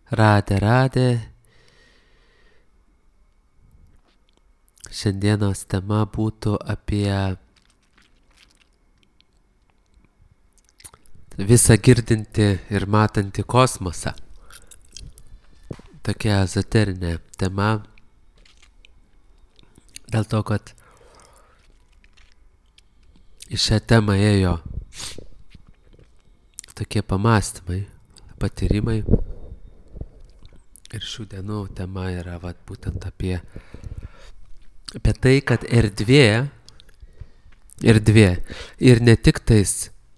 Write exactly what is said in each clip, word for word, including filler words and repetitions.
Radė, radė. Šiandienos tema būtų apie visą girdinti ir matantį kosmosą. Tokia ezoterinė tema. Dėl to, kad į šią temą ėjo tokie pamastymai, patyrimai. Ir šių dienų tema yra vat, būtent apie, apie tai, kad erdvė, erdvė ir ne tik tais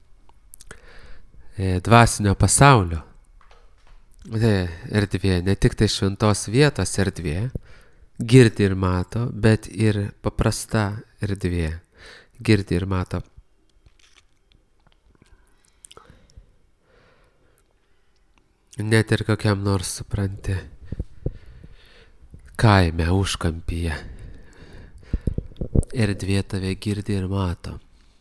e, dvasinio pasaulio e, erdvė, ne tik tai šventos vietos erdvė, girdi ir mato, bet ir paprasta erdvė, girdi ir mato. Net ir kokiam nors, supranti, kaime, užkampyje. Erdvė tave girdi ir mato.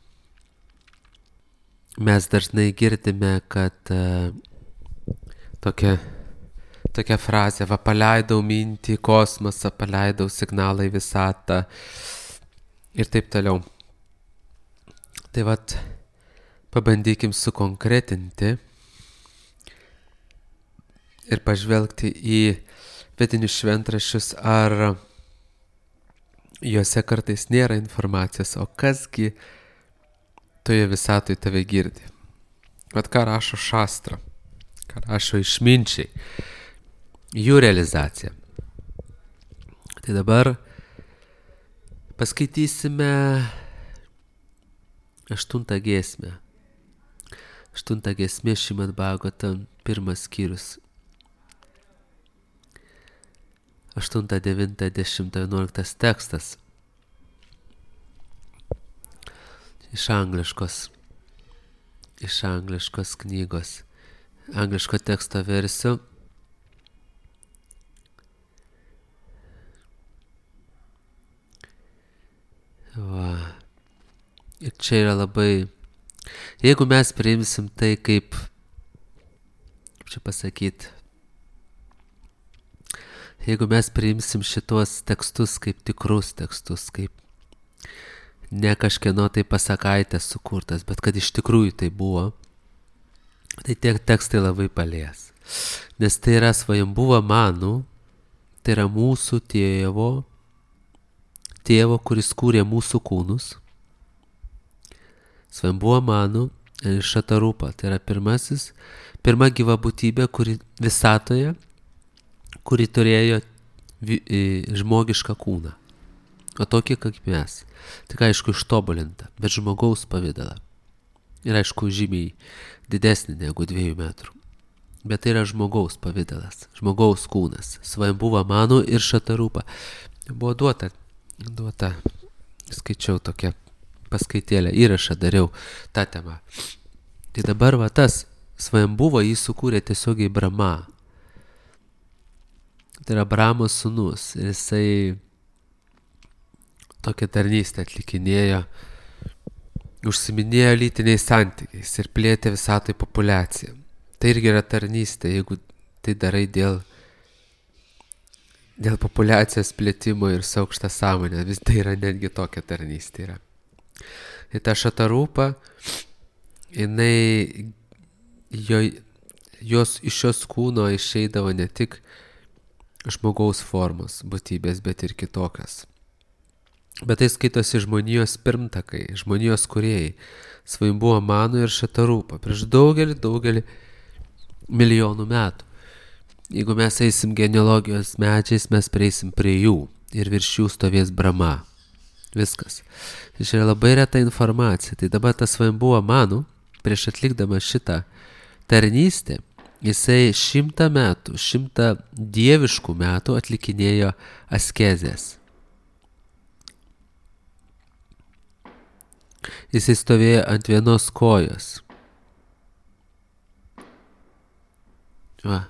Mes dažnai girdime, kad uh, tokia, tokia frazė, va paleidau mintį į kosmosą, paleidau signalą į visatą ir taip toliau. Tai vat, pabandykim sukonkretinti ir pažvelgti į vedinius šventraščius, ar juose kartais nėra informacijos, o kasgi toje visatoje tave girdi. Vat ką rašo šastra, ką rašo išminčiai, jų realizacija. Tai dabar paskaitysime aštuntą giesmę. Aštuntą giesmė Šrimad Bhagavatam, pirmas skyrius. aštuntą, devintą, dešimtą, vienuoliktas tekstas. Iš angliškos, iš angliškos knygos, angliško teksto versijų. Va. Ir čia yra labai, jeigu mes priimsim tai kaip, kaip čia pasakyti, jeigu mes priimsim šitos tekstus kaip tikrus tekstus, kaip ne kažkieno tai pasakaitės sukurtas, bet kad iš tikrųjų tai buvo, tai tie tekstai labai palies. Nes tai yra svajambuva manų, tai yra mūsų tėvo, tėvo, kuris kūrė mūsų kūnus. Svajambuva manų Šatarupa, tai yra pirmasis, pirma gyva būtybė, kuri visatoje, kuri turėjo vi, žmogišką kūną, o tokį kaip mes. Tik aišku ištobulinta, bet žmogaus pavidalą. Ir aišku žymiai didesnį negu dviejų metrų. Bet tai yra žmogaus pavidalas, žmogaus kūnas. Svajambuva manų ir Šatarupa. Buvo duota, duota, skaičiau tokią paskaitėlę, įrašą dariau tą temą. Tai dabar va tas Svajambuva jį sukūrė tiesiogiai Brahma. Tai yra Brahmos sūnus ir jisai tokią tarnystę atlikinėjo, užsiminėjo lytiniais santykiais ir plėtė visatoj populiaciją. Tai irgi yra tarnystė, jeigu tai darai dėl, dėl populiacijos plėtimo ir su aukšta sąmonė, vis tai yra netgi tokia tarnystė yra. Ir ta Šatarupa, jinai, jo, jos, iš jos kūno išeidavo ne tik žmogaus formos būtybės, bet ir kitokios. Bet tai skaitosi žmonijos pirmtakai, žmonijos kūrėjai, Svajambuva manų ir Šatarupa, prieš daugelį, daugelį milijonų metų. Jeigu mes eisim genealogijos medžiais, mes prieisim prie jų ir virš jų stovės Brahma. Viskas. Tai čia yra labai reta informacija. Tai dabar tas Svajambuva manų, prieš atlikdama šitą tarnystę, jisai šimtą metų, šimtą dieviškų metų atlikinėjo askezės. Jisai stovėjo ant vienos kojos. Va.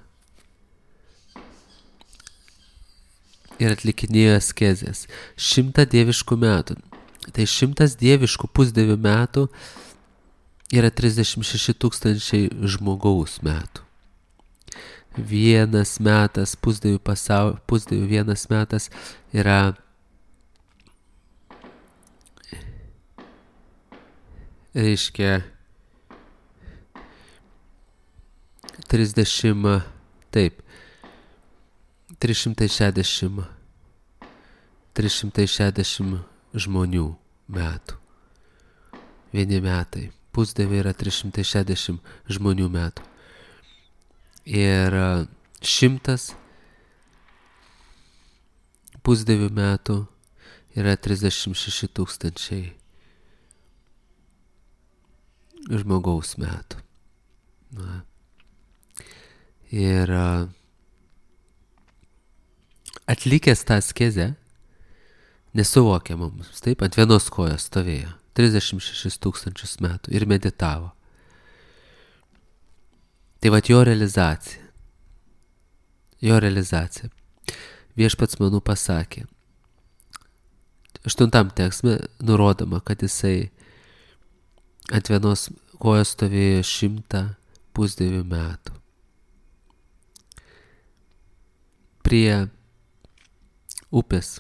Ir atlikinėjo askezės. Šimtą dieviškų metų. Tai šimtas dieviškų pusdievių metų yra trisdešimt šeši tūkstančiai žmogaus metų. vienas metas, pusdievių pasaulio, pusdievių vienas metas yra reiškia trisdešimt, taip, trys šimtai šešiasdešimt, trys šimtai šešiasdešimt žmonių metų. Vieni metai. Pusdieviai yra trys šimtai šešiasdešimt žmonių metų. Ir šimtas pusdievių metų yra trisdešimt šeši tūkstančiai žmogaus metų. Na. Ir atlikęs tą askezę, nesuvokia mums, taip, ant vienos kojos stovėjo trisdešimt šešis tūkstančius metų ir meditavo. Tai vat jo realizacija. Jo realizacija. Viešpats manų pasakė. Aštuntam tekste nurodoma, kad jisai ant vienos kojos stovėjo šimtą pusdievių metų. Prie upės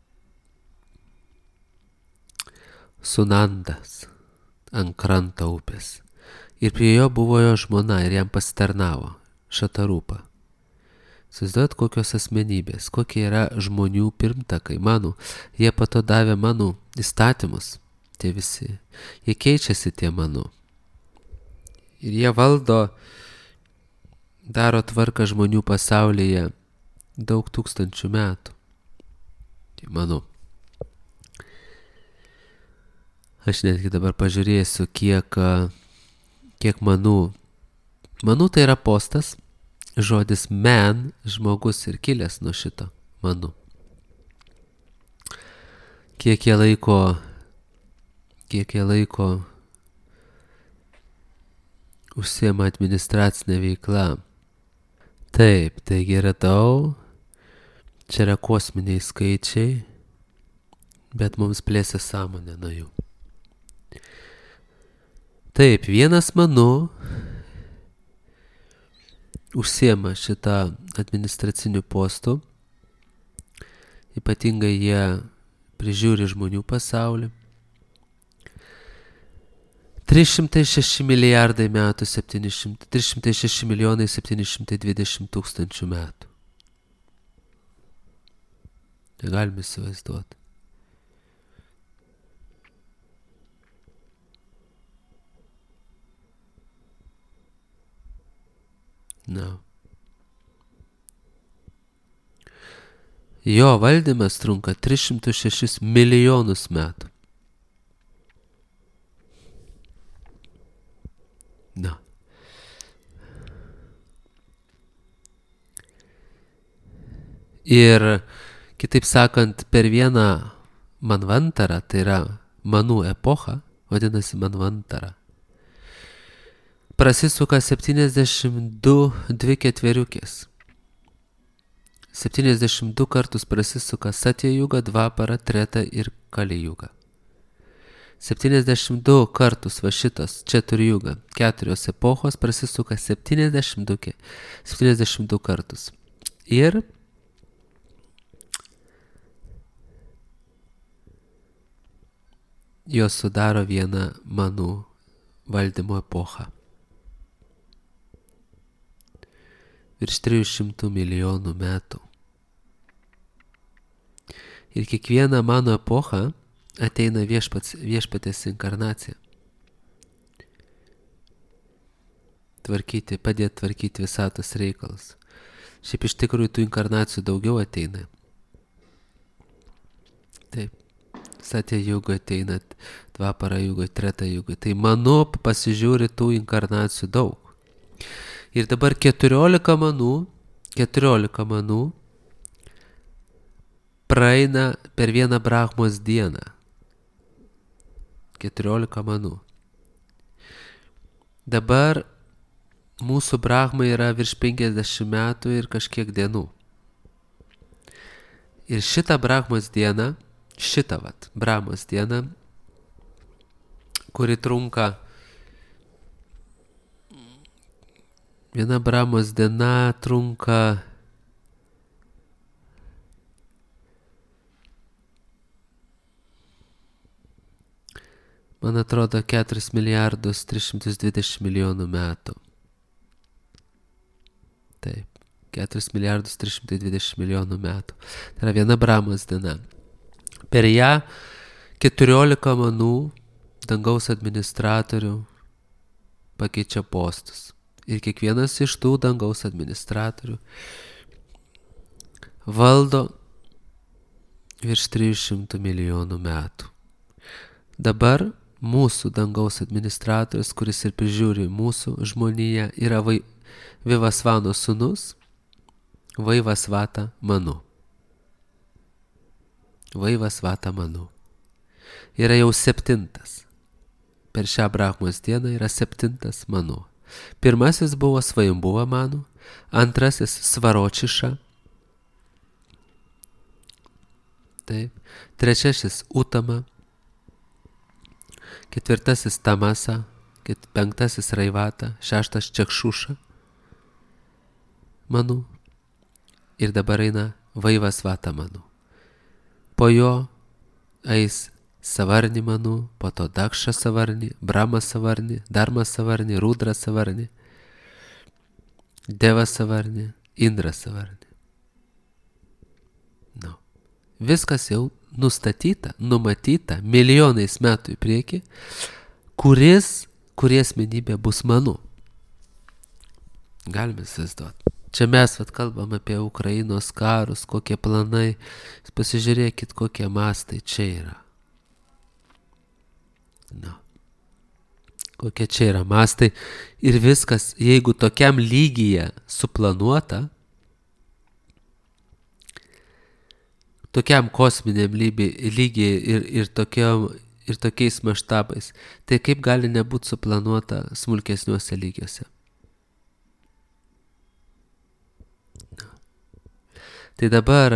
Sunandas, ant kranto upės. Ir prie jo buvo jo žmona ir jam pasitarnavo, Šatarūpa. Įsivaizduojat, kokios asmenybės, kokie yra žmonių pirmtakai, mano. Jie po to davė mano įstatymus, tie visi. Jie keičiasi tie mano. Ir jie valdo, daro tvarką žmonių pasaulyje daug tūkstančių metų. Tai mano. Aš netgi dabar pažiūrėsiu, kiek, kiek manų. Manų tai yra postas, žodis man, žmogus ir kilęs nuo šito manų. Kiek jie laiko, kiek jie laiko užsiema administracinę veiklą. Taip, taigi radau, čia yra kosminiai skaičiai, bet mums plėsia sąmonę nuo jų. Taip, vienas manų užsiema šitą administracinių postų, ypatingai jie prižiūri žmonių pasaulį. trys šimtai šeši milijardai metų, septyni šimtai, trys šimtai šeši milijonai septyni šimtai dvidešimt tūkstančių metų. Negalime įsivaizduoti. No. Jo valdymas trunka tris šimtus šešis milijonus metų. No. Ir kitaip sakant, per vieną manvantarą, tai yra manų epochą, vadinasi manvantara, prasisuka septyniasdešimt du dvi ketveriukės. septyniasdešimt du kartus prasisuka Satya Yuga, Dvapara, Treta ir Kali Yuga. septyniasdešimt du kartus va šitas Četuri Yuga, keturios epochos prasisuka septyniasdešimt du, septyniasdešimt du kartus. Ir jos sudaro vieną manų valdymo epochą. Virš trijų šimtų milijonų metų. Ir kiekvieną mano epochą ateina viešpats, viešpatės inkarnacija. Tvarkyti, padėti tvarkyti visatos reikalus. Šiaip iš tikrųjų tų inkarnacijų daugiau ateina. Taip. Satya Yuga ateina, Dvapara Yuga, Treta Yuga. Tai mano pasižiūri tų inkarnacijų daug. Ir dabar keturiolika manų, keturiolika manų praeina per vieną Brahmos dieną. keturiolika manų. Dabar mūsų Brahmai yra virš penkiasdešimt metų ir kažkiek dienų. Ir šitą Brahmos dieną, šitą vat, Brahmos dieną, kuri trunka viena Brahmos diena trunka man atrodo keturis milijardus tris šimtus dvidešimt milijonų metų. Taip, keturis milijardus trys šimtai dvidešimt milijonų metų. Tai yra viena Brahmos diena. Per ją keturiolika manų dangaus administratorių pakeičia postus. Ir kiekvienas iš tų dangaus administratorių valdo virš trijų šimtų milijonų metų. Dabar mūsų dangaus administratorius, kuris ir prižiūri mūsų žmoniją, yra vai, Vivasvano sūnus Vaivasvata Manu. Vaivasvata Manu. Yra jau septintas. Per šią Brahmos dieną yra septintas Manu. Pirmasis buvo Svajumbuva Manu, antrasis Svaročiša, taip, trečiasis Utama, ketvirtasis Tamasa, penktasis Raivata, šeštas Čakšuša Manu ir dabar eina Vaivasvata Manu. Po jo eis Savarni Manu, po to Dakša Savarni, Brahma Savarni, Dharma Savarni, Rudra Savarni, Deva Savarni, Indra Savarni. No. Viskas jau nustatyta, numatyta milijonais metų į priekį, kuris, kurie asmenybė bus Manu. Galime įsivaizduoti. Čia mes vat kalbam apie Ukrainos karus, kokie planai. Pasižiūrėkit, kokie mastai čia yra. No. Kokie čia yra mastai. Ir viskas, jeigu tokiam lygyje suplanuota, tokiam kosminiam lygiai ir, ir, tokiam, ir tokiais maštabais, tai kaip gali nebūti suplanuota smulkesniuose lygiuose. Tai dabar,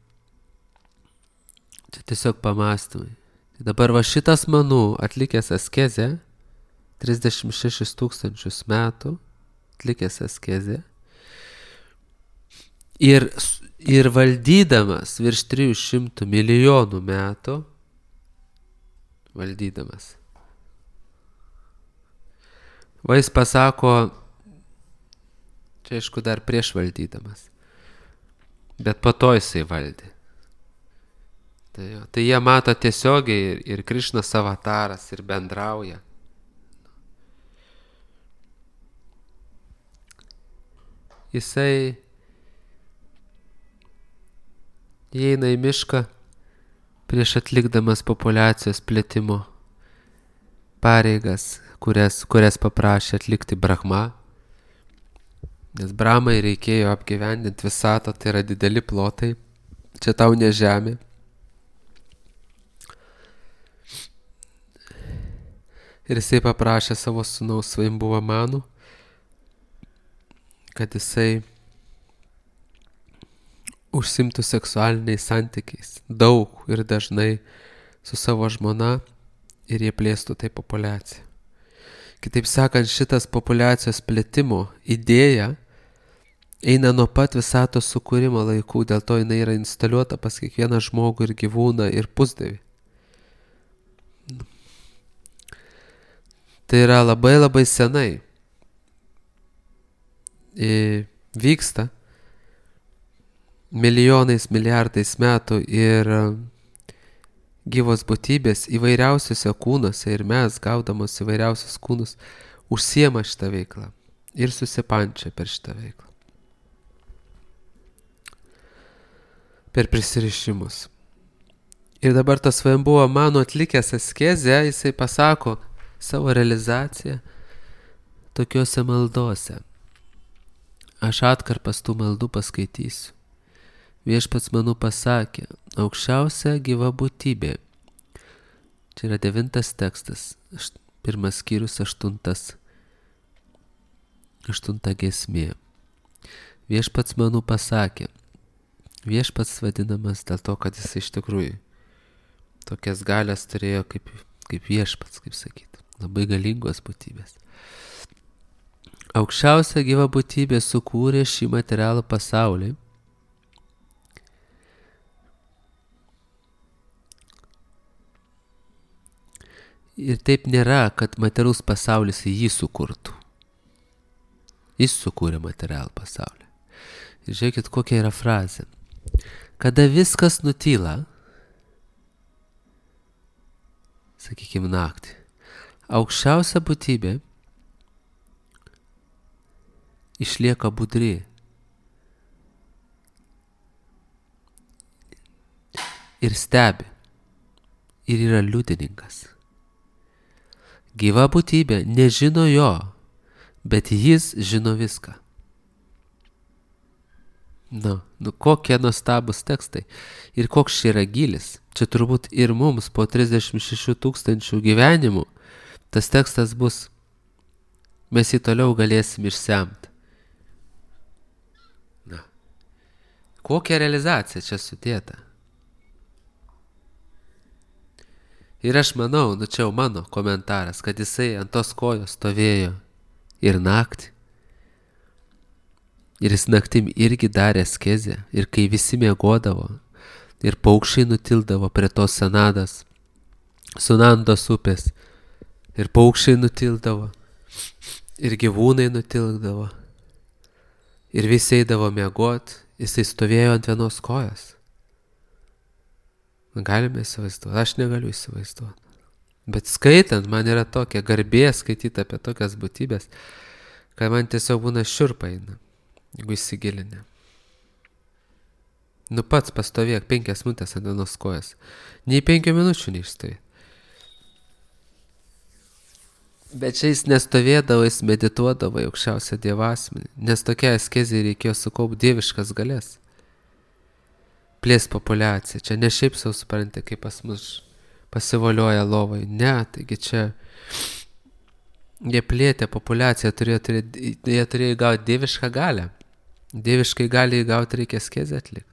čia tiesiog pamastymai, tai dabar va šitas Manu atlikęs askezę, trisdešimt šešis tūkstančius metų atlikęs askezę, ir, ir valdydamas virš trijų šimtų milijonų metų, valdydamas, va jis pasako, čia aišku dar prieš valdydamas, bet po to jisai valdė. Tai, jo, tai jie mato tiesiogiai ir, ir Krišnas avataras ir bendrauja. Jisai įeina į mišką prieš atlikdamas populiacijos plėtimo pareigas, kurias, kurias paprašė atlikti Brahma. Nes Brahmai reikėjo apgyvendinti visatą, tai yra dideli plotai, čia tau ne žemė. Ir jisai paprašė savo sūnaus Svajumbuva Manu, kad jisai užsimtų seksualiniais santykiais daug ir dažnai su savo žmona ir jie plėstų tai populiaciją. Kitaip sakant, šitas populiacijos plėtimo idėja eina nuo pat visatos sukūrimo laikų, dėl to jinai yra instaliuota pas kiekvieną žmogų ir gyvūną ir pusdievį. Tai yra labai labai senai e, vyksta milijonais, milijardais metų ir gyvos būtybės įvairiausiuose kūnuose ir mes, gaudamos įvairiausius kūnus, užsiema šitą veiklą ir susipančia per šitą veiklą. Per prisirišimus. Ir dabar tas Svajumbuva Manu atlikęs askezę, jisai pasako savo realizaciją tokiuose maldose. Aš atkarpas tų maldų paskaitysiu. Viešpats Manu pasakė, aukščiausia gyva būtybė. Čia yra devintas tekstas, pirmas skyrius, aštuntas, aštunta giesmė. Viešpats Manu pasakė, viešpats vadinamas dėl to, kad jis iš tikrųjų tokias galias turėjo kaip, kaip viešpats, kaip sakyti, labai galingos būtybės. Aukščiausia gyva būtybė sukūrė šį materialų pasaulį. Ir taip nėra, kad materialus pasaulis jį sukurtų. Jis sukūrė materialų pasaulį. Ir žiūrėkit, kokia yra frazė. Kada viskas nutyla, sakykime naktį, aukščiausia būtybė išlieka budri. Ir stebi. Ir yra liudininkas. Gyva būtybė nežino jo, bet jis žino viską. Nu, nu kokie nuostabus tekstai. Ir koks čia yra gylis. Čia turbūt ir mums po trisdešimt šešių tūkstančių gyvenimų tas tekstas bus, mes jį toliau galėsim išsemti. Na, kokia realizacija čia sudėta. Ir aš manau, nu čia jau mano komentaras, kad jisai ant tos kojos stovėjo ir naktį. Ir jis naktim irgi darė askezę. Ir kai visi miegodavo, ir paukščiai nutildavo prie tos Sanadas, Sunandos upės, ir paukščiai nutildavo, ir gyvūnai nutildavo, ir visi eidavo miegot, jisai stovėjo ant vienos kojos. Galime įsivaizduoti, aš negaliu įsivaizduoti. Bet skaitant, man yra tokia garbė skaityti apie tokias būtybės, kad man tiesiog būna šiurpa eina, jeigu įsigilinę. Nu pats pastovėk penkias minutės ant vienos kojas. Nei penkių minučių neišstovėt. Bet čia jis nestovėdavo, jis medituodavo į aukščiausią dievasmenį, nes tokia askezė reikėjo sukaupti dieviškas galės. Plės populiacija. Čia ne šiaip sau supranti, kaip pas mus pasivolioja lovai. Ne, taigi čia jie plėtė populiaciją, turėjo, turėjo, jie turėjo įgauti dievišką galę. Dieviškai gali įgauti reikia askezę atlikti.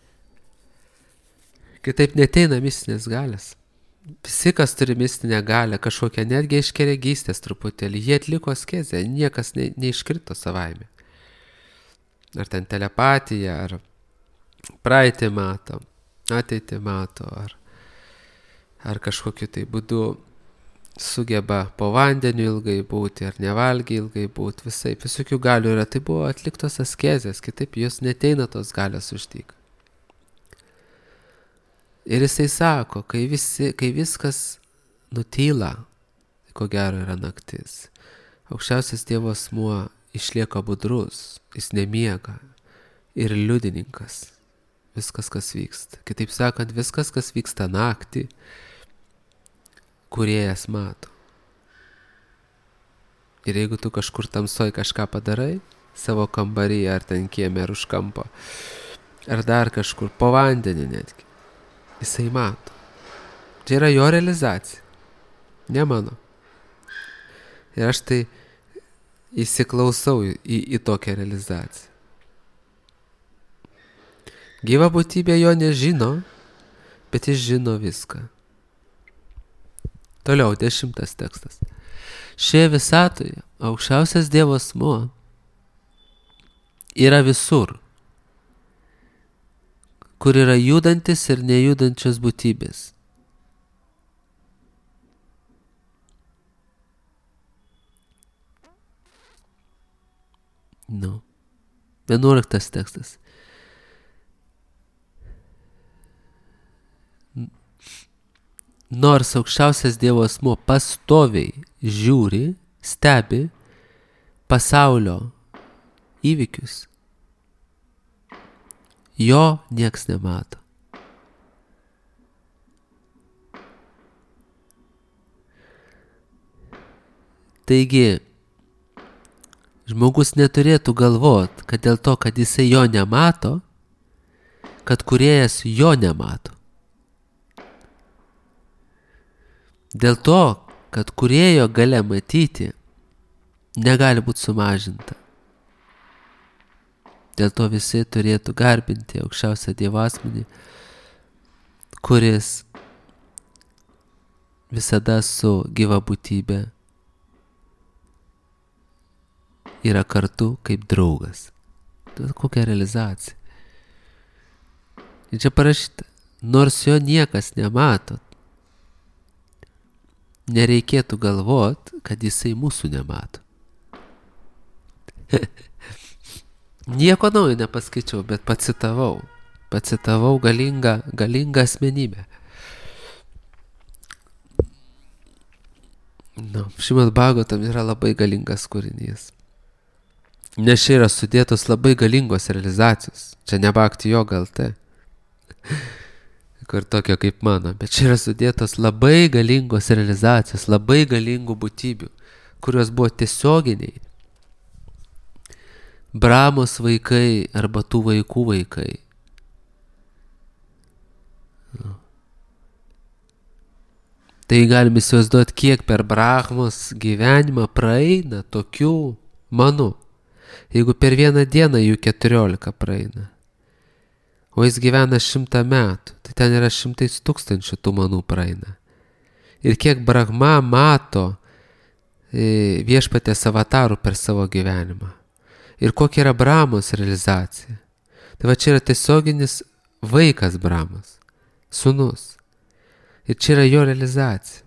Kitaip neteina mistinės galės. Visi, kas turi mistinę galę, kažkokią netgi iš keregystės truputėlį, jie atliko askezę, niekas ne, neiškrito savaime. Ar ten telepatija, ar praeitį mato, ateitį mato, ar, ar kažkokiu tai būdu sugeba po vandeniu ilgai būti, ar nevalgiai ilgai būti, visai, visokių galių yra. Tai buvo atliktos askezės, kitaip jos neteina tos galios uždyk. Ir jisai sako, kai, visi, kai viskas nutyla, ko gero yra naktis, aukščiausias Dievo asmuo išlieka budrus, jis nemiega ir liudininkas. Viskas, kas vyksta. Kitaip sakant, viskas, kas vyksta naktį, kūrėjas mato. Ir jeigu tu kažkur tamsoj kažką padarai, savo kambarį, ar ten kieme, ar už kampo, ar dar kažkur, po vandenį netgi, jisai mato. Čia yra jo realizacija, ne mano. Ir aš tai įsiklausau į, į tokią realizaciją. Gyva būtybė jo nežino, bet jis žino viską. Toliau, dešimtas tekstas. Šioje visatoje aukščiausias Dievo asmuo yra visur, kur yra judantis ir nejudančios būtybės. Nu, vienuoliktas tekstas. Nors aukščiausias Dievo asmuo pastoviai žiūri, stebi pasaulio įvykius, jo nieks nemato. Taigi, žmogus neturėtų galvot, kad dėl to, kad jisai jo nemato, kad kūrėjas jo nemato. Dėl to, kad kūrėjo galia matyti, negali būti sumažinta. Dėl to visi turėtų garbinti aukščiausią Dievo asmenį, kuris visada su gyva būtybė yra kartu kaip draugas. Tai kokia realizacija. Ir čia parašyta, nors jo niekas nemato, nereikėtų galvot, kad jisai mūsų nemato. Nieko naujo nepaskaičiau, bet pacitavau. Pacitavau galingą, galingą asmenybę. Nu, Šrimad Bhagavatam yra labai galingas kūrinys. Nes čia yra sudėtos labai galingos realizacijos. Čia ne Bhakti Yoga L T, kur tokio kaip mano, bet čia yra sudėtos labai galingos realizacijos, labai galingų būtybių, kurios buvo tiesioginiai Brahmos vaikai arba tų vaikų vaikai. Tai galim įsivaizduoti, kiek per Brahmos gyvenimą praeina tokių manų. Jeigu per vieną dieną jų keturiolika praeina, o jis gyvena šimtą metų, tai ten yra šimtais tūkstančių tų manų praeina. Ir kiek Brahma mato viešpatės avatarų per savo gyvenimą. Ir kokia yra Brahmos realizacija. Tai va čia yra tiesioginis vaikas Brahmos, sūnus. Ir čia yra jo realizacija.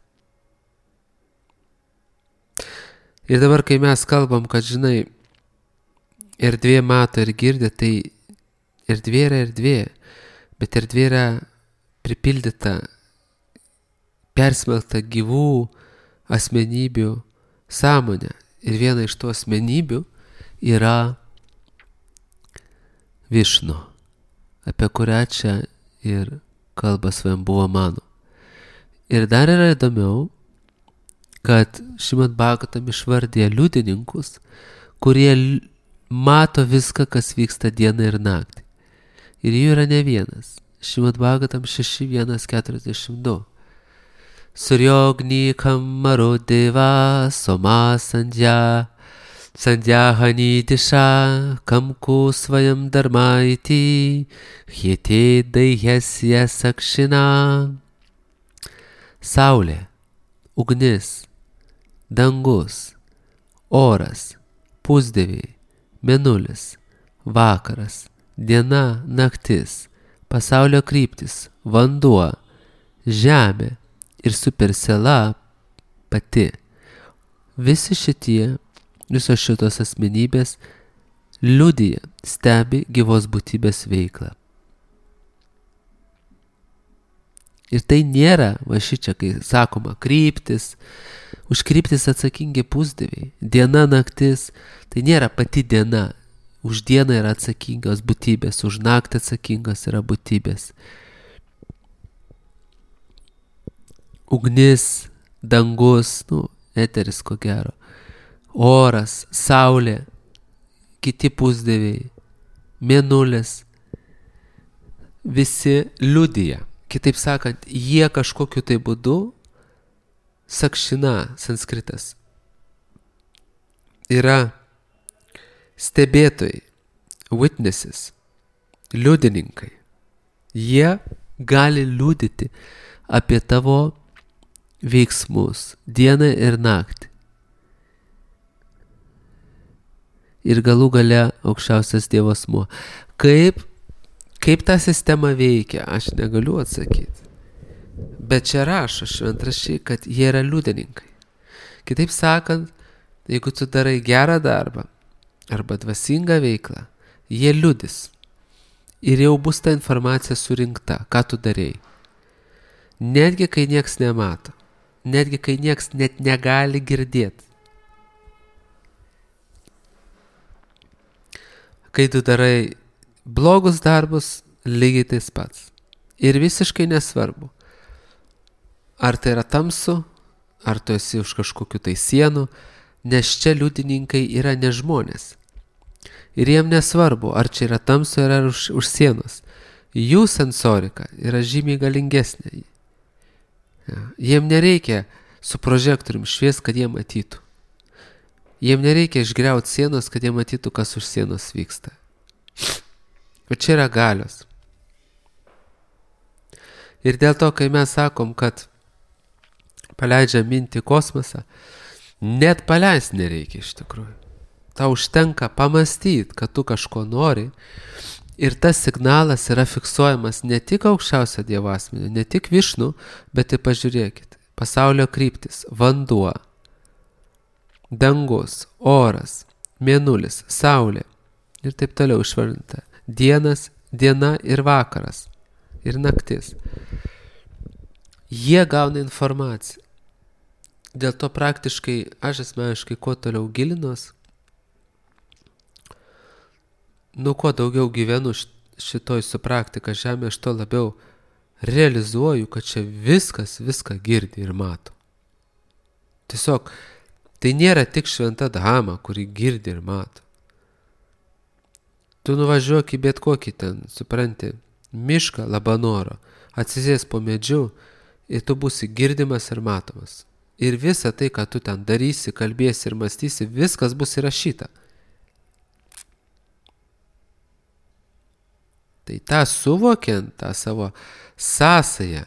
Ir dabar, kai mes kalbam, kad, žinai, erdvė mato ir girdi, tai erdvė yra erdvė, bet erdvė yra pripildyta, persmelkta gyvų asmenybių sąmonė. Ir viena iš tų asmenybių yra Višnu, apie kurią čia ir kalba Svajambhuva Manu. Ir dar yra įdomiau, kad Šrimad Bhagavatam išvardė liudininkus, kurie mato viską, kas vyksta dieną ir naktį. Ir jų yra ne vienas. Šrimad Bhagavatam šeši vienas keturiasdešimt du. Suryogni kamaro deva soma sandhya sandhyahani disha kamku svayam dharma iti hyete daihesya sakshina. Saulė, ugnis, dangus, oras, pusdieviai, mėnulis, vakaras, diena, naktis, pasaulio kryptis, vanduo, žemė ir supersiela pati. Visi šitie, visos šitos asmenybės liudija, stebi gyvos būtybės veiklą. Ir tai nėra, va šičia, kai sakoma, kryptis, už kryptis atsakingi pusdieviai, diena, naktis, tai nėra pati diena, už dieną yra atsakingos būtybės, už naktį atsakingos yra būtybės. Ugnis, dangus, nu, eteris ko gero, oras, saulė, kiti pusdieviai, mėnulis, visi liudija. Kitaip sakant, jie kažkokiu tai būdu, sakšina, sanskritas, yra stebėtojai, witnesses, liudininkai. Jie gali liudyti apie tavo veiksmus dieną ir naktį. Ir galų gale aukščiausias Dievo asmuo. Kaip Kaip ta sistema veikia, aš negaliu atsakyti. Bet čia rašo šventraščiai, kad jie yra liudininkai. Kitaip sakant, jeigu tu darai gerą darbą arba dvasingą veiklą, jie liudys. Ir jau bus ta informacija surinkta, ką tu darei. Netgi kai nieks nemato, netgi kai nieks net negali girdėti. Kai tu darai blogus darbus, lygiai tais pats. Ir visiškai nesvarbu, ar tai yra tamsu, ar tu esi už kažkokių tai sienų, nes čia liudininkai yra ne žmonės. Ir jiem nesvarbu, ar čia yra tamsu, ar už, už sienos. Jų sensorika yra žymiai galingesnė. Ja. Jiem nereikia su prožektorium švies, kad jie matytų. Jiem nereikia išgriauti sienos, kad jie matytų, kas už sienos vyksta. O čia yra galios. Ir dėl to, kai mes sakom, kad paleidžia mintį į kosmosą, net paleist nereikia iš tikrųjų. Tau užtenka pamastyti, kad tu kažko nori. Ir tas signalas yra fiksuojamas ne tik aukščiausio Dievo asmeniu, ne tik Višnu, bet ir pažiūrėkit. Pasaulio kryptis, vanduo, dangus, oras, mėnulis, saulė ir taip toliau išvardinta. Dienas, diena ir vakaras ir naktis. Jie gauna informaciją. Dėl to praktiškai aš asmeniškai kuo toliau gilinos, nu kuo daugiau gyvenu šitoj su praktika žemė, aš to labiau realizuoju, kad čia viskas viską girdi ir mato. Tiesiog tai nėra tik šventa dama, kuri girdi ir mato. Tu nuvažiuok į bet kokį ten, supranti, mišką Labanoro, atsisės po medžiu ir tu būsi girdimas ir matomas. Ir visa tai, ką tu ten darysi, kalbėsi ir mąstysi, viskas bus įrašyta. Tai tą suvokiant, tą savo sąsają,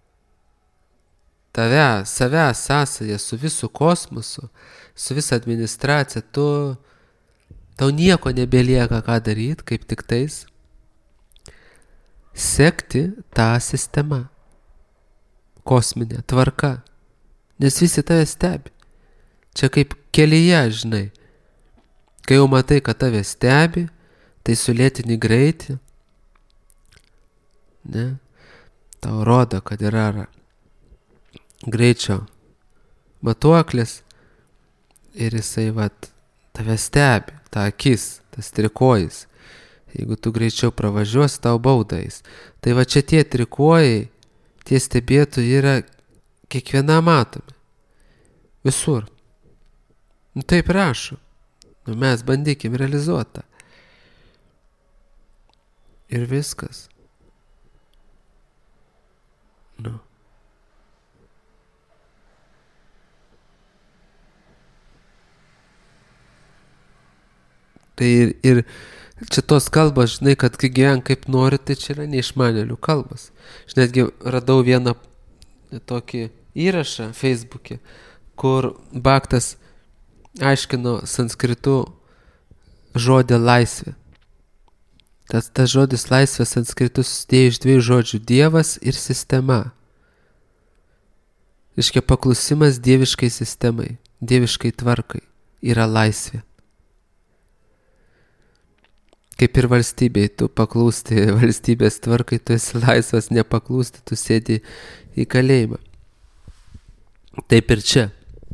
tave, save sąsają su visu kosmosu, su visa administracija, tu, tau nieko nebelieka ką daryti, kaip tik tais sekti tą sistemą, kosminę tvarką, nes visi tave stebi. Čia kaip kelyje, žinai, kai jau matai, kad tave stebi, tai sulėtini greitį, ne, tau rodo, kad yra greičio matuoklis ir jisai vat tave stebi, tą akis, tas trikojis. Jeigu tu greičiau pravažiuosi, tau baudais. Tai va čia tie trikojai, tie stebėtojai yra kiekviena matomi. Visur. Nu taip rašo. Nu mes bandykim realizuoti tą. Ir viskas. Nu. Tai ir, ir čia tos kalbos, žinai, kad kai gyven kaip nori, tai čia yra neišmanėlių kalbos. Aš netgi radau vieną tokį įrašą Facebook'e, kur Bhaktas aiškino sanskritu žodį laisvė. Tas, tas žodis laisvė sanskritu susidėjo iš dviejų žodžių – Dievas ir sistema. Reiškia, paklusimas dieviškai sistemai, dieviškai tvarkai yra laisvė. Kaip ir valstybei, tu paklūsti valstybės tvarkai, tu esi laisvas, nepaklūsti, tu sėdi į kalėjimą. Taip ir čia.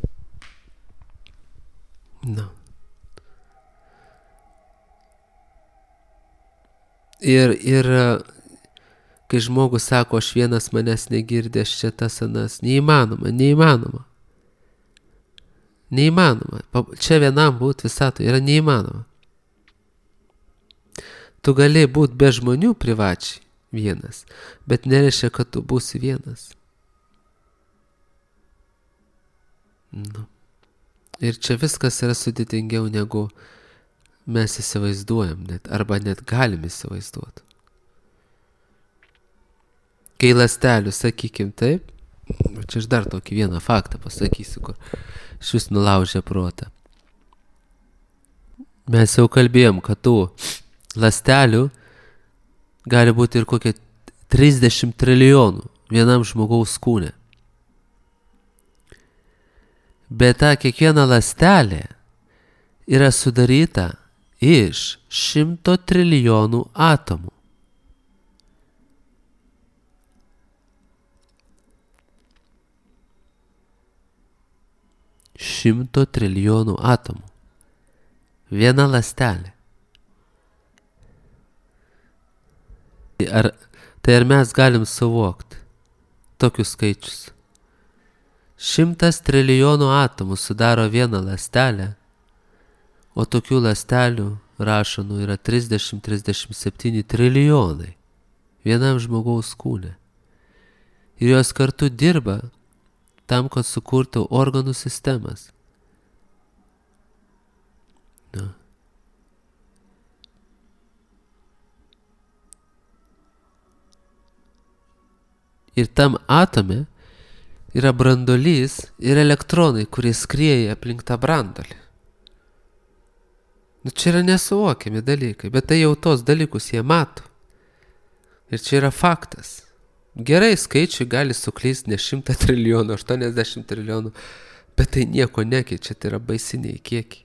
Nu. Ir, ir kai žmogus sako, aš vienas manęs negirdė, aš čia tas anas, neįmanoma, neįmanoma. Neįmanoma. Čia vienam būt visatoje yra neįmanoma. Tu gali būti be žmonių privačiai vienas, bet nereiškia, kad tu būsi vienas. Nu. Ir čia viskas yra sudėtingiau, negu mes įsivaizduojam, net, arba net galim įsivaizduoti. Kai ląstelių, sakykim taip, čia aš dar tokį vieną faktą pasakysiu, kur šis nulaužė protą. Mes jau kalbėjom, kad tų ląstelių gali būti ir kokie trisdešimt trilijonų vienam žmogaus kūne. Bet ta kiekviena ląstelė yra sudaryta iš šimto trilijonų atomų. Šimto trilijonų atomų. Viena ląstelė. Ar, tai ar mes galim suvokti tokius skaičius? Šimtas trilijonų atomų sudaro vieną ląstelę, o tokių ląstelių rašo, nu, yra trisdešimt trisdešimt septyni trilijonai vienam žmogaus kūne. Ir jos kartu dirba tam, kad sukurtų organų sistemas. Nu. Ir tam atome yra brandolys ir elektronai, kurie skrieja aplink tą brandolį. Nu, čia yra nesuvokiami dalykai, bet tai jau tos dalykus jie mato. Ir čia yra faktas. Gerai, skaičiai gali suklysti ne šimtą trilijonų, aštuoniasdešimt trilijonų, bet tai nieko nekeičia, tai yra baisiniai kiekiai.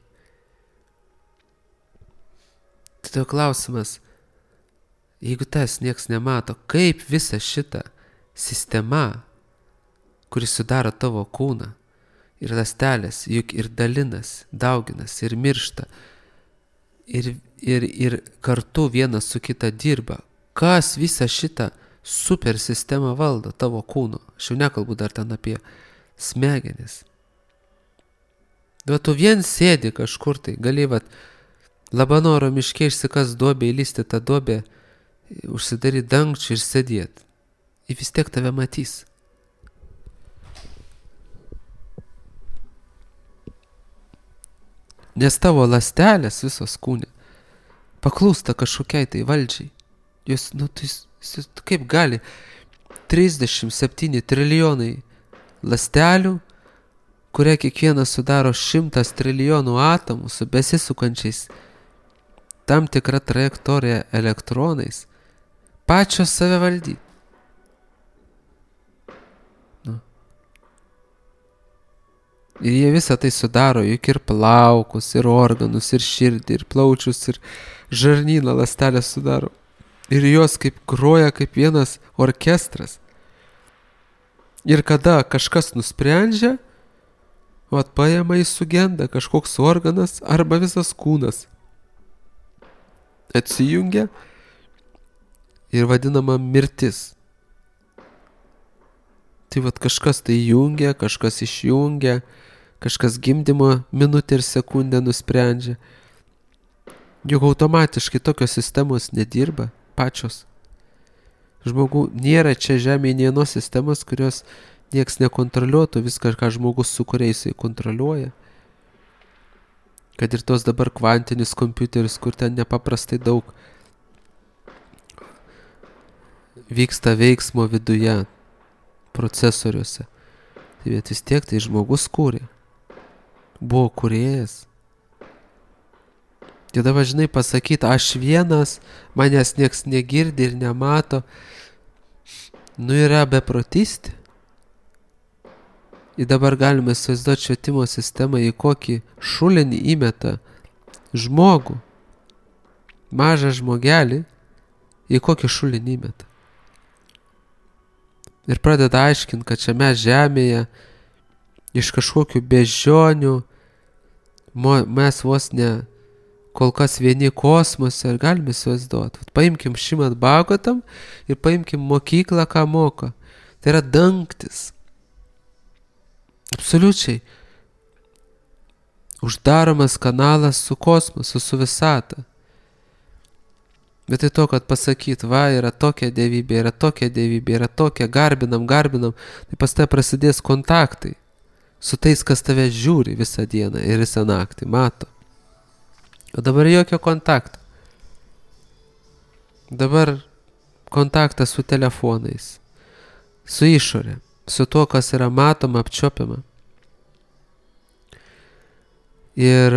Tai klausimas, jeigu tas nieks nemato, kaip visa šita sistema, kuris sudaro tavo kūną, ir ląstelės, juk ir dalinas, dauginas, ir miršta, ir, ir, ir kartu vienas su kita dirba. Kas visą šitą super sistemą valdo tavo kūno? Aš jau nekalbu dar ten apie smegenis. Bet tu vien sėdi kažkur tai, gali vat Labanoro miške išsikas duobę, įlysti tą duobę, užsidaryti dangčių ir sėdėti. Ir vis tiek tave matys. Nes tavo ląstelės visos kūne paklūsta kažkokiai tai valdžiai. Jos, nu, tai, kaip gali trisdešimt septyni trilijonai ląstelių, kurie kiekvienas sudaro šimtas trilijonų atomų su besisukančiais tam tikra trajektorija elektronais, pačios save valdyti. Nu. Ir jie visą tai sudaro, juk ir plaukus, ir organus, ir širdį, ir plaučius, ir žarnyną ląstelės sudaro. Ir jos kaip groja kaip vienas orkestras. Ir kada kažkas nusprendžia, vat paima į sugenda kažkoks organas arba visas kūnas. Atsijungia ir vadinama mirtis. Tai vat kažkas tai jungia, kažkas išjungia, kažkas gimdymo minutę ir sekundę nusprendžia. Juk automatiškai tokios sistemos nedirba pačios. Žmogų nėra čia žemėje nė vienos sistemos, kurios nieks nekontroliuotų, viską, ką žmogus sukuria, jisai kontroliuoja. Kad ir tos dabar kvantinis kompiuteris, kur ten nepaprastai daug vyksta veiksmo viduje, procesoriuose. Tai bet vis tiek tai žmogus kūrė. Buvo kūrėjas. Tai dabar, žinai, pasakyti, aš vienas, manęs nieks negirdi ir nemato, nu yra beprotystė. Ir dabar galime įsivaizduoti švietimo sistemą, į kokį šulinį įmeta žmogų, mažą žmogelį, į kokį šulinį įmeta. Ir pradeda aiškinti, kad čia mes žemėje iš kažkokių beždžionių, mes vos ne kol kas vieni kosmose, ir galime įsivaizduoti. Paimkim Šrimad Bhagavatam ir paimkim mokyklą, ką moko. Tai yra dangtis. Absoliučiai. Uždaromas kanalas su kosmosu, su visata. Bet tai to, kad pasakyt, va, yra tokia dievybė, yra tokia dievybė, yra tokia, garbinam, garbinam, tai pas tai prasidės kontaktai su tais, kas tave žiūri visą dieną ir visą naktį, mato. O dabar jokio kontakto. Dabar kontaktas su telefonais, su išorė, su tuo, kas yra matoma, apčiopiama. Ir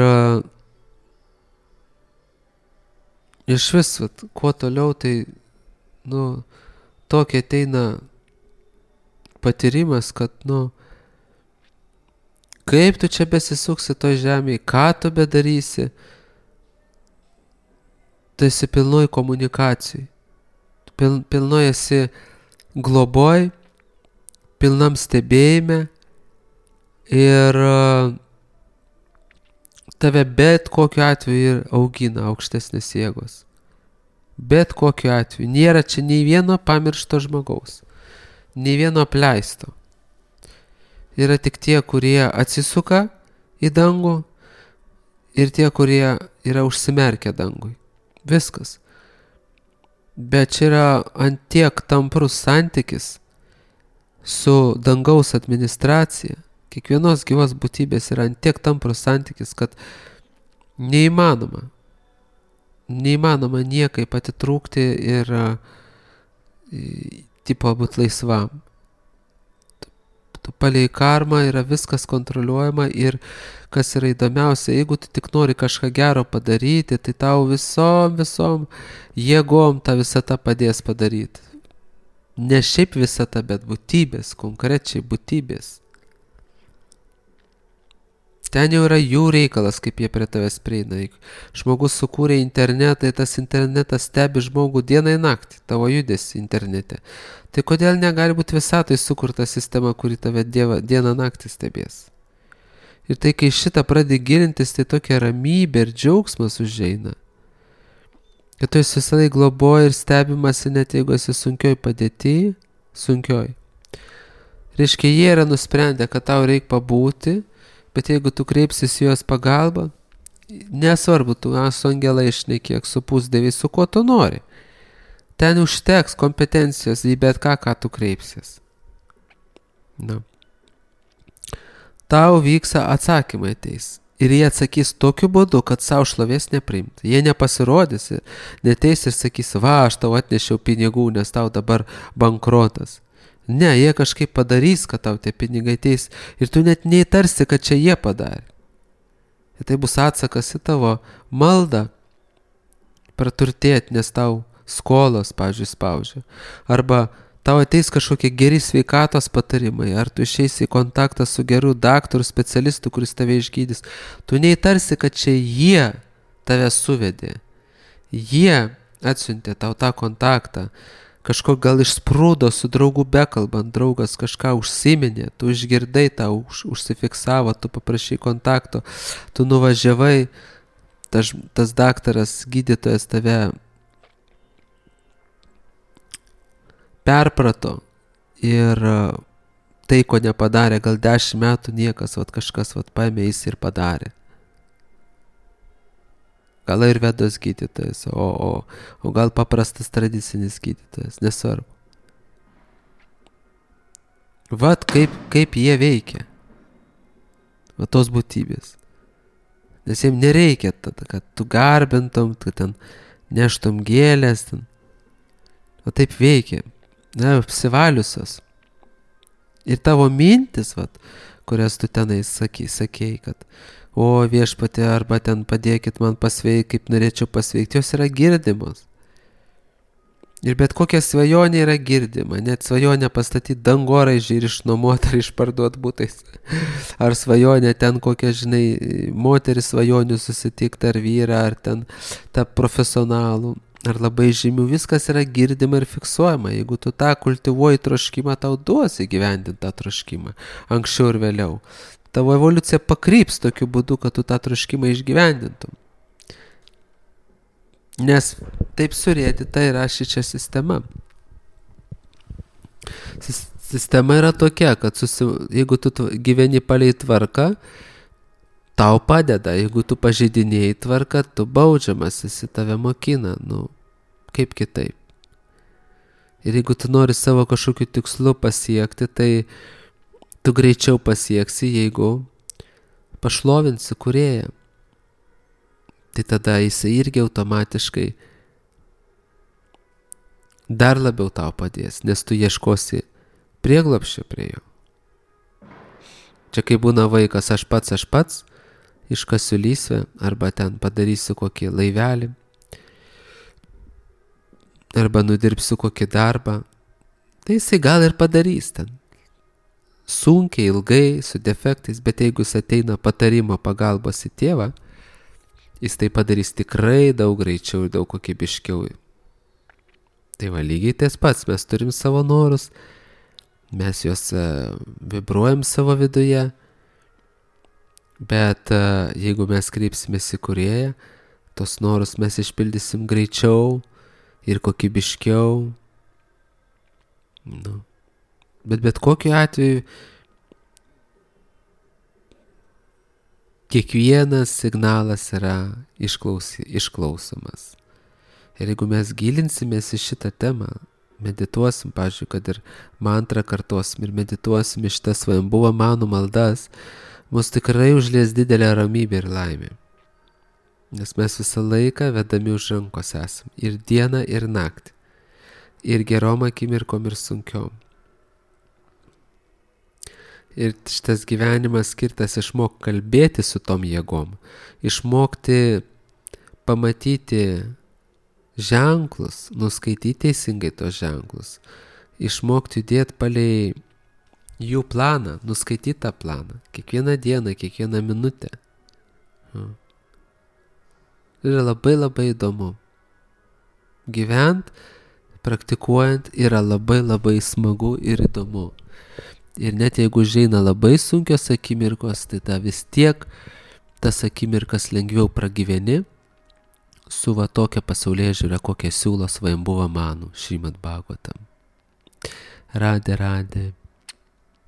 iš vis, vat, kuo toliau, tai, nu, tokia ateina patyrimas, kad, nu, kaip tu čia besisuksi toj žemėje, ką tu bedarysi, tu esi pilnoj komunikacijai, pil, pilnoj esi globoj, pilnam stebėjime ir tave bet kokiu atveju ir augina aukštesnės jėgos. Bet kokiu atveju. Nėra čia nei vieno pamiršto žmogaus, nei vieno apleisto. Yra tik tie, kurie atsisuka į dangų ir tie, kurie yra užsimerkę dangui. Viskas. Bet čia yra ant tiek tamprus santykis su dangaus administracija. Kiekvienos gyvos būtybės yra ant tiek tamprus santykis, kad neįmanoma. Neįmanoma niekaip atitrūkti ir tipo būti laisvam. Tu, tu palei karmą yra viskas kontroliuojama ir kas yra įdomiausia, jeigu tu tik nori kažką gero padaryti, tai tau visom, visom jėgom ta visata padės padaryti. Ne šiaip visata, bet būtybės, konkrečiai būtybės. Ten jau yra jų reikalas, kaip jie prie tavęs prieina. Žmogus sukūrė internetą, tas internetas stebi žmogų dieną į naktį, tavo judesi internete. Tai kodėl negali būti visatoj sukurta sistema, kuri tave dieva, dieną naktį stebės? Ir tai, kai šitą pradedi gilintis, tai tokia ramybė ir džiaugsmas užeina. Kad tu esi visą laiką globoji ir stebimasi, net jeigu esi sunkioj padėty, sunkioj. Reiškia, jie yra nusprendę, kad tau reikia pabūti, bet jeigu tu kreipsis į jos pagalbą, nesvarbu, tu su angelai šnekėk, su pusdieviais, su kuo tu nori. Ten užteks kompetencijos į bet ką, ką tu kreipsies. Na. Tau vyksta atsakymai ateis. Ir jie atsakys tokiu būdu, kad savo šlovės nepriimt. Jie nepasirodys, neteis ir sakys, va, aš tau atnešiau pinigų, nes tau dabar bankrotas. Ne, jie kažkaip padarys, kad tau tie pinigai ateis ir tu net neįtarsi, kad čia jie padarė. Ir tai bus atsakas į tavo maldą praturtėti, nes tau skolos, pavyzdžiui, spaudžia. Arba tau ateis kažkokie geri sveikatos patarimai, ar tu išeisi į kontaktą su geru daktaru, specialistu, kuris tave išgydys. Tu neįtarsi, kad čia jie tave suvedė. Jie atsiuntė tau tą kontaktą. Kažko gal išsprūdo su draugu bekalbant, draugas kažką užsiminė, tu išgirdai, tau už, užsifiksavo, tu paprašai kontakto, tu nuvažiavai, tas, tas daktaras, gydytojas tave perprato ir tai, ko nepadarė, gal dešimt metų niekas, vat kažkas vat paėmė jis ir padarė. Gal ir vedos gydytojas, o, o, o gal paprastas tradicinis gydytojas, nesvarbu. Vat kaip, kaip jie veikia. Va tos būtybės. Nes jiems nereikia tada, kad tu garbintum, kad ten neštum gėlės. Ten. O taip veikia. Na, apsivaliusios. Ir tavo mintis, vat, kurias tu tenai sakei, sakei, kad o viešpatė, arba ten padėkit man pasveikti, kaip norėčiau pasveikti, jos yra girdimos. Ir bet kokia svajonė yra girdima, net svajonė pastatyti dangoraižį ir išnuomoti ar išparduoti butais. Ar svajonė ten kokia, žinai, moteris svajonių susitikti, ar vyrą, ar ten tą profesionalų, ar labai žymių, viskas yra girdima ir fiksuojama. Jeigu tu tą kultivuoji troškimą, tau duosi gyvendinti tą troškimą, anksčiau ir vėliau. Tavo evoliucija pakryps tokiu būdu, kad tu tą troškimą išgyvendintum. Nes taip surėdyta yra šičia sistema. Sistema yra tokia, kad susi... jeigu tu gyveni palei tvarką, tau padeda. Jeigu tu pažeidinėjai tvarką, tu baudžiamas, esi tave mokina. Nu, kaip kitaip. Ir jeigu tu nori savo kažkokiu tikslu pasiekti, tai tu greičiau pasieksi, jeigu pašlovinsi kūrėją. Tai tada jisai irgi automatiškai dar labiau tau padės, nes tu ieškosi prieglobsčio prie jo. Čia kai būna vaikas, aš pats, aš pats, iškasiu lysvę, arba ten padarysiu kokį laivelį, arba nudirbsiu kokį darbą, tai jisai gal ir padarys ten. Sunkiai, ilgai, su defektais, bet jeigu jis ateina patarimo pagalbos į tėvą, jis tai padarys tikrai daug greičiau ir daug kokybiškiau. Tai va, lygiai ties pats, mes turim savo norus, mes juos uh, vibruojam savo viduje, bet uh, jeigu mes kreipsimės į kūrėją, tos norus mes išpildysim greičiau ir kokybiškiau. Nu. Bet bet kokiu atveju kiekvienas signalas yra išklausy, išklausomas. Ir jeigu mes gilinsimės į šitą temą, medituosim, pavyzdžiui, kad ir mantrą kartosim ir medituosim į šitas svajambuvo manų maldas, mus tikrai užlies didelė ramybė ir laimė. Nes mes visą laiką vedami už rankos esam. Ir dieną, ir naktį. Ir gerom akimirkom, ir sunkiom. Ir šitas gyvenimas skirtas išmokti kalbėti su tom jėgom, išmokti pamatyti ženklus, nuskaityti teisingai tos ženklus, išmokti judėti palei jų planą, nuskaityti tą planą, kiekvieną dieną, kiekvieną minutę. Yra labai labai įdomu. Gyvent, praktikuojant yra labai labai smagu ir įdomu. Ir net jeigu užeina labai sunkios akimirkos, tai ta vis tiek tas akimirkas lengviau pragyveni su va tokia pasaulėžiūra, kokią siūlo Svajambhuva Manu Šrimad Bhagavatam. Radhe Radhe.